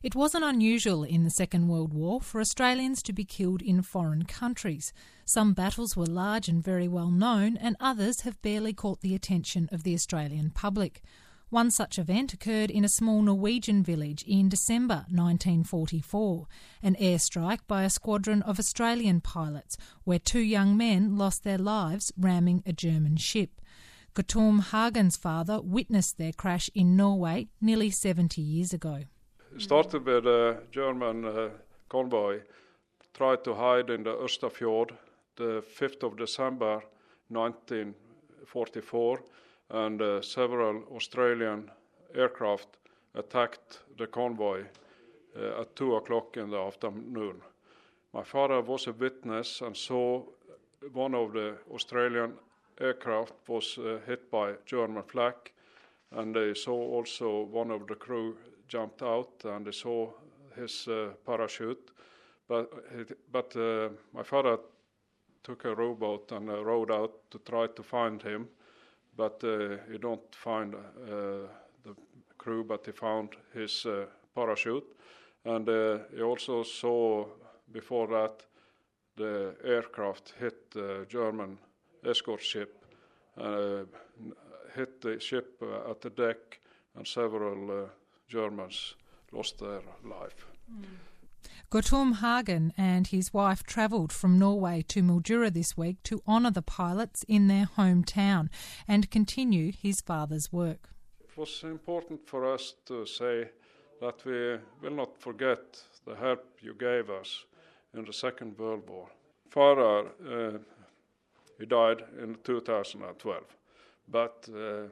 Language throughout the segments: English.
It wasn't unusual in the Second World War for Australians to be killed in foreign countries. Some battles were large and very well known, and others have barely caught the attention of the Australian public. One such event occurred in a small Norwegian village in December 1944, an airstrike by a squadron of Australian pilots, where 2 young men lost their lives ramming a German ship. Guttorm Hagen's father witnessed their crash in Norway nearly 70 years ago. It started with a German convoy tried to hide in the Østerfjord the 5th of December 1944, and several Australian aircraft attacked the convoy at 2 o'clock in the afternoon. My father was a witness and saw one of the Australian aircraft was hit by German flak, and they saw also one of the crew jumped out and they saw his parachute. But my father took a rowboat and rowed out to try to find him. But he don't find the crew, but he found his parachute. And he also saw before that the aircraft hit the German escort ship, hit the ship at the deck, and several Germans lost their life. Guttorm Hagen and his wife travelled from Norway to Mildura this week to honour the pilots in their hometown and continue his father's work. It was important for us to say that we will not forget the help you gave us in the Second World War. Father, he died in 2012, but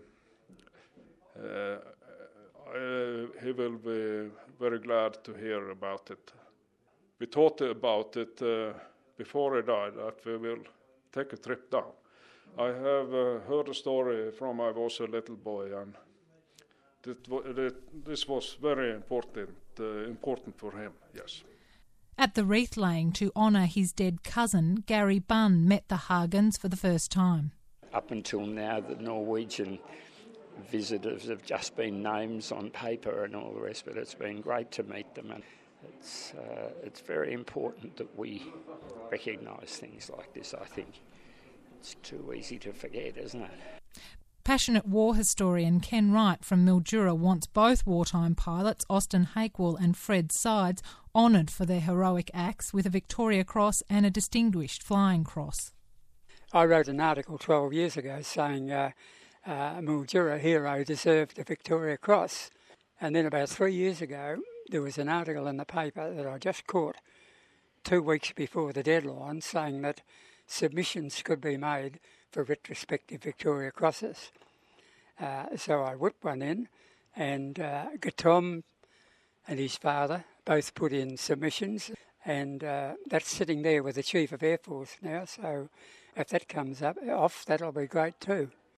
he will be very glad to hear about it. We thought about it before he died, that we will take a trip down. I have heard a story from I was a little boy, and this was very important for him, yes. At the wreath laying to honour his dead cousin, Gary Bunn met the Hagens for the first time. Up until now, the Norwegian visitors have just been names on paper and all the rest, but it's been great to meet them. And it's very important that we recognise things like this, I think. It's too easy to forget, isn't it? Passionate war historian Ken Wright from Mildura wants both wartime pilots, Austin Hakewell and Fred Sides, honoured for their heroic acts with a Victoria Cross and a Distinguished Flying Cross. I wrote an article 12 years ago saying Mildura hero deserved a Victoria Cross. And then about 3 years ago, there was an article in the paper that I just caught 2 weeks before the deadline saying that submissions could be made for retrospective Victoria Crosses. So I whipped one in, and Guttorm and his father both put in submissions, and that's sitting there with the Chief of Air Force now, so if that comes off, that'll be great too.